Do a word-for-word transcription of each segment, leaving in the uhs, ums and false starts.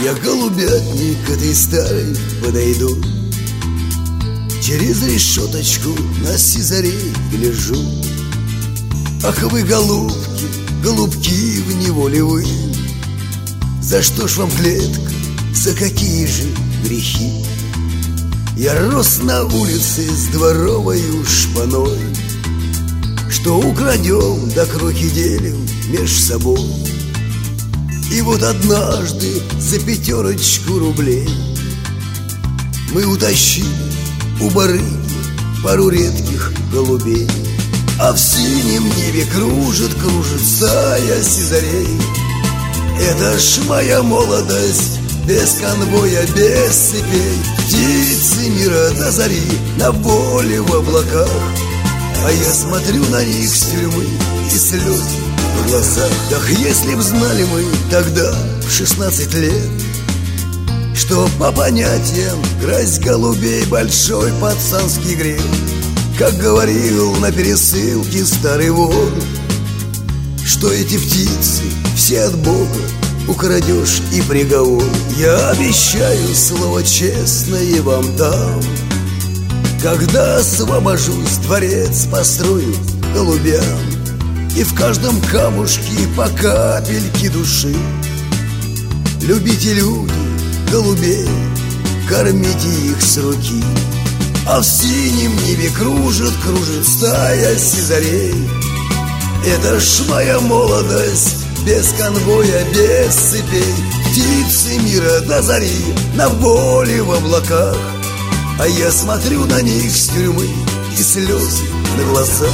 Я голубятник этой старой подойду, через решеточку на сизарей гляжу. Ах вы, голубки, голубки в неволе вы, за что ж вам клетка, за какие же грехи? Я рос на улице с дворовою шпаной, что украдем, да кроки делим меж собой. И вот однажды за пятерочку рублей мы утащили у барыги пару редких голубей. А в синем небе кружит, кружит стая сизарей. Это ж моя молодость, без конвоя, без цепей. Птицы мира до зари на воле в облаках, а я смотрю на них с тюрьмы и слезы в глазах. Ах, если б знали мы тогда, в шестнадцать лет, что по понятиям красть голубей большой пацанский грех. Как говорил на пересылке старый вор, что эти птицы все от Бога, украдешь и приговор. Я обещаю слово честное вам дам, когда освобожусь, дворец построю голубям, и в каждом камушке по капельке души. Любите, люди, голубей, кормите их с руки. А в синем небе кружит, кружит стая сизарей. Это ж моя молодость, без конвоя, без цепей. Птицы мира до зари на воле в облаках, а я смотрю на них с тюрьмы и слезы на глазах.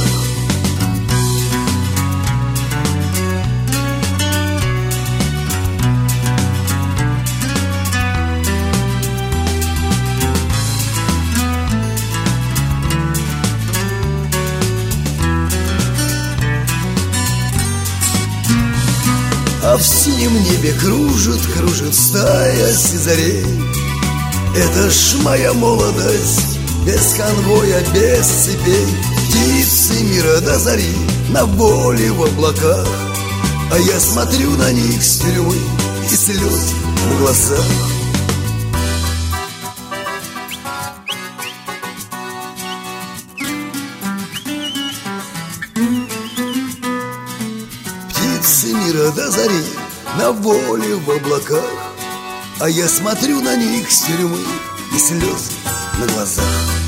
А в синем небе кружит, кружит стая сизарей. Это ж моя молодость, без конвоя, без цепей. Птицы мира до зари на воле в облаках, а я смотрю на них с тюрьмы и слезы в глазах. Птицы мира до зари на воле в облаках, а я смотрю на них с тюрьмы и слезы на глазах.